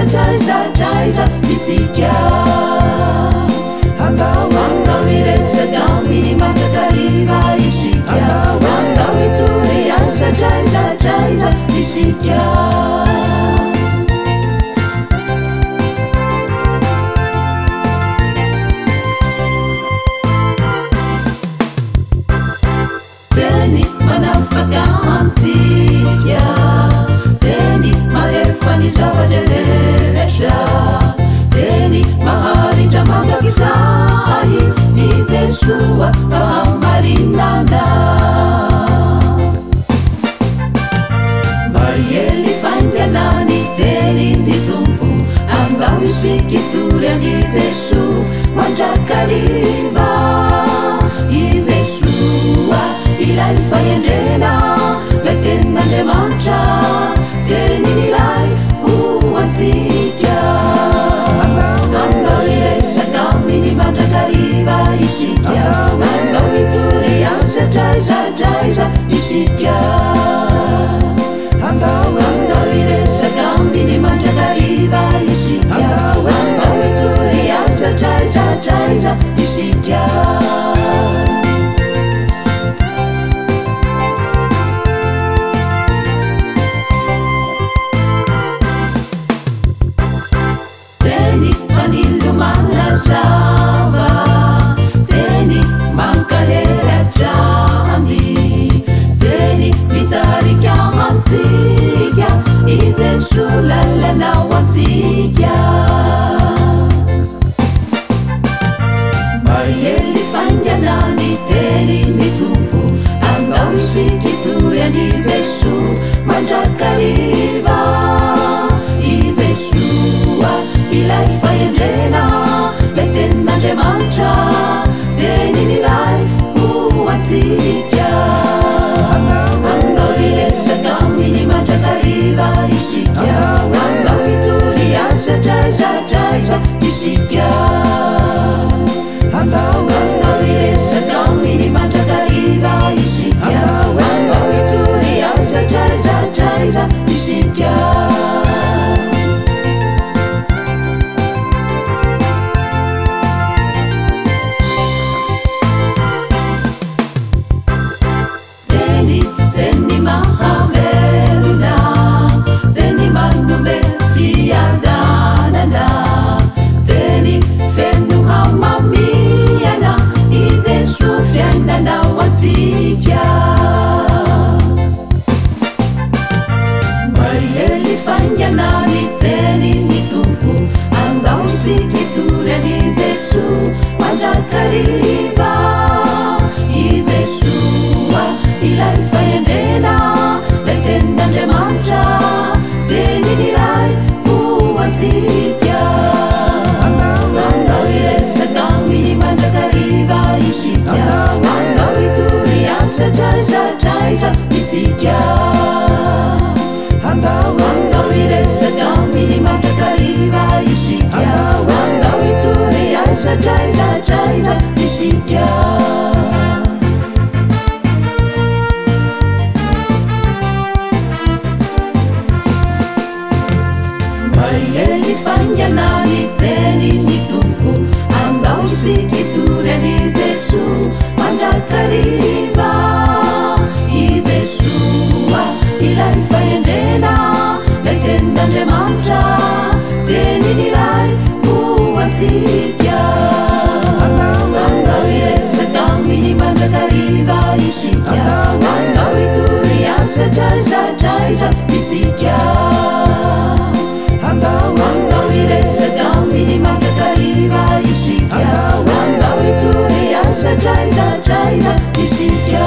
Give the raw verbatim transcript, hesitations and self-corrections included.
asa draiza draiza isika andao andao iresaka amin'ny mandrakariva isika andao itory asa draiza draiza isika teny manafaka antsika teny mahefany zavatra rehetra teny maharitra mandrakizay ny Jesoa fahamarinana mariely fainganany teny ny tompo andao isika itory any Jeso mandrakariva i Jesoa ilay fahendrena lay tenin'Andriamanitra tenin'ilay ho antsika andao iresaka amin'ny mandrakariva isika andao itory asa draiza draiza isika andao iresaka amin'ny mandrakariva isika andao itory asa draiza draiza isika teny mankaheratrany teny mitarika antsika i Jeso lalanao antsika mariely fainganany teny ny tompo andao isika itory any Jeso mandrakariva i Jesoa ilay fahendrena lay tenin'Andriamanitra tenin'ilay ho antsika andao iresaka amin'ny mandrakariva isika andao itory asa draiza draiza isika andao iresaka amin'ny mandrakariva isika andao itory asa draiza draiza isika teny mahavelona teny manome fiadanana teny feno hamamiana i Jeso fiainanao antsika mariely fainganany teny ny tompo andao isika itory any Jeso mandrakariva i Jesoa ilay fahendrena lay tenin'Andriamanitra tenin'ilay ho antsika andao iresaka amin'ny mandrakariva isika andao itory asa draiza draiza isika andao iresaka amin'ny mandrakariva isika andao itory asa draiza draiza isika mariely fainganany teny ny tompo andao isika itory any Jeso mandrakariva i Jesoa ilay fahendrena lay tenin'Andriamanitra tenin'ilay ho antsika andao iresaka amin'ny mandrakariva isika andao itory asa draiza draiza isika andao iresaka amin'ny mandrakariva isika andao itory asa draiza draiza isika